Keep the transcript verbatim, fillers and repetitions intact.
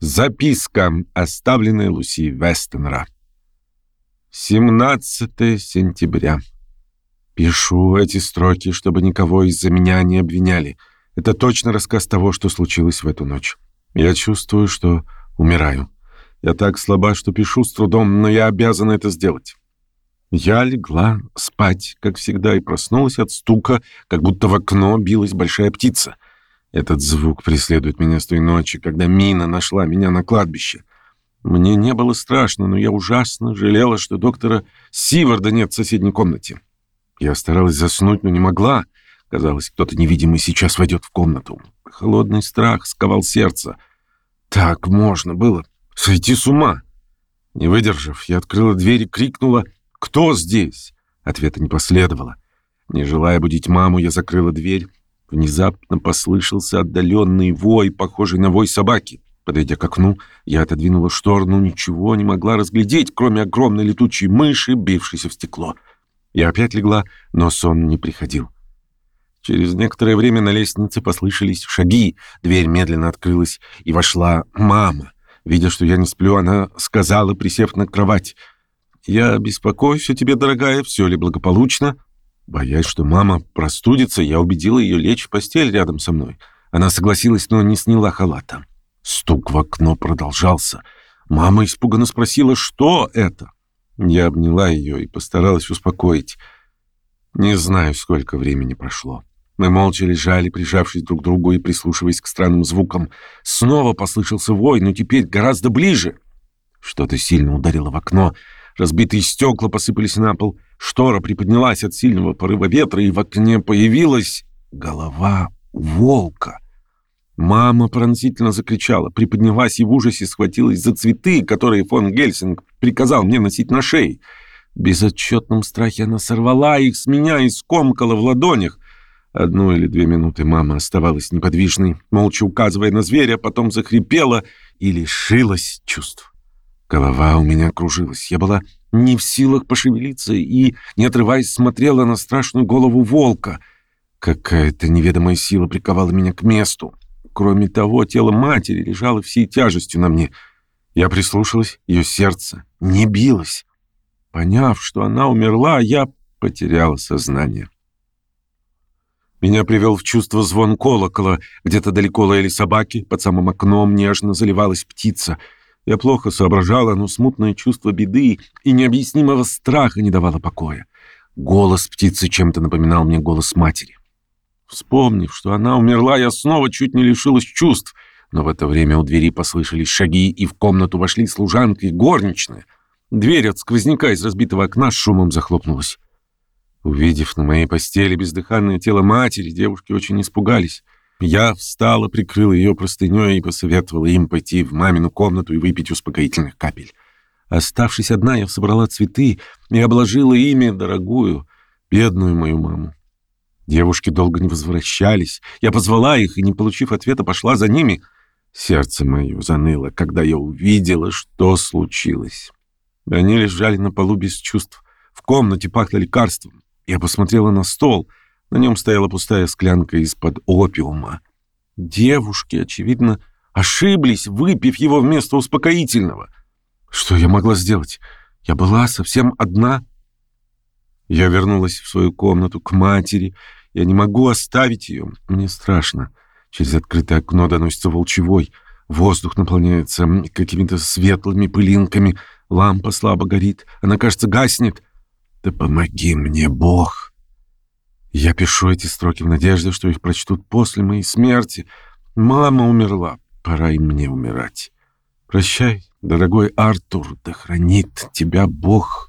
Записка, оставленная Луси Вестенра. семнадцатое сентября. Пишу эти строки, чтобы никого из-за меня не обвиняли. Это точно рассказ того, что случилось в эту ночь. Я чувствую, что умираю. Я так слаба, что пишу с трудом, но я обязана это сделать. Я легла спать, как всегда, и проснулась от стука, как будто в окно билась большая птица. Этот звук преследует меня с той ночи, когда Мина нашла меня на кладбище. Мне не было страшно, но я ужасно жалела, что доктора Сиварда нет в соседней комнате. Я старалась заснуть, но не могла. Казалось, кто-то невидимый сейчас войдет в комнату. Холодный страх сковал сердце. Так можно было сойти с ума. Не выдержав, я открыла дверь и крикнула: «Кто здесь?» Ответа не последовало. Не желая будить маму, я закрыла дверь. Внезапно послышался отдаленный вой, похожий на вой собаки. Подойдя к окну, я отодвинула штору, но ничего не могла разглядеть, кроме огромной летучей мыши, бившейся в стекло. Я опять легла, но сон не приходил. Через некоторое время на лестнице послышались шаги. Дверь медленно открылась, и вошла мама. Видя, что я не сплю, она сказала, присев на кровать: «Я беспокоюсь о тебе, дорогая, все ли благополучно?» Боясь, что мама простудится, я убедила ее лечь в постель рядом со мной. Она согласилась, но не сняла халата. Стук в окно продолжался. Мама испуганно спросила, что это. Я обняла ее и постаралась успокоить. Не знаю, сколько времени прошло. Мы молча лежали, прижавшись друг к другу и прислушиваясь к странным звукам. Снова послышался вой, но теперь гораздо ближе. Что-то сильно ударило в окно. Разбитые стекла посыпались на пол. Штора приподнялась от сильного порыва ветра, и в окне появилась голова волка. Мама пронзительно закричала, приподнялась и в ужасе схватилась за цветы, которые фон Гельсинг приказал мне носить на шее. В безотчетном страхе она сорвала их с меня и скомкала в ладонях. Одну или две минуты мама оставалась неподвижной, молча указывая на зверя, потом захрипела и лишилась чувств. Голова у меня кружилась. Я была не в силах пошевелиться и, не отрываясь, смотрела на страшную голову волка. Какая-то неведомая сила приковала меня к месту. Кроме того, тело матери лежало всей тяжестью на мне. Я прислушалась, ее сердце не билось. Поняв, что она умерла, я потеряла сознание. Меня привел в чувство звон колокола. Где-то далеко лаяли собаки, под самым окном нежно заливалась птица. Я плохо соображала, но смутное чувство беды и необъяснимого страха не давало покоя. Голос птицы чем-то напоминал мне голос матери. Вспомнив, что она умерла, я снова чуть не лишилась чувств. Но в это время у двери послышались шаги, и в комнату вошли служанка и горничная. Дверь от сквозняка из разбитого окна с шумом захлопнулась. Увидев на моей постели бездыханное тело матери, девушки очень испугались. Я встала, прикрыла ее простыней и посоветовала им пойти в мамину комнату и выпить успокоительных капель. Оставшись одна, я собрала цветы и обложила ими дорогую, бедную мою маму. Девушки долго не возвращались. Я позвала их и, не получив ответа, пошла за ними. Сердце мое заныло, когда я увидела, что случилось. Они лежали на полу без чувств. В комнате пахло лекарством. Я посмотрела на стол. На нем стояла пустая склянка из-под опиума. Девушки, очевидно, ошиблись, выпив его вместо успокоительного. Что я могла сделать? Я была совсем одна. Я вернулась в свою комнату к матери. Я не могу оставить ее. Мне страшно. Через открытое окно доносится волчевой. Воздух наполняется какими-то светлыми пылинками. Лампа слабо горит. Она, кажется, гаснет. Да помоги мне, Бог! Я пишу эти строки в надежде, что их прочтут после моей смерти. Мама умерла. Пора и мне умирать. Прощай, дорогой Артур, да хранит тебя Бог.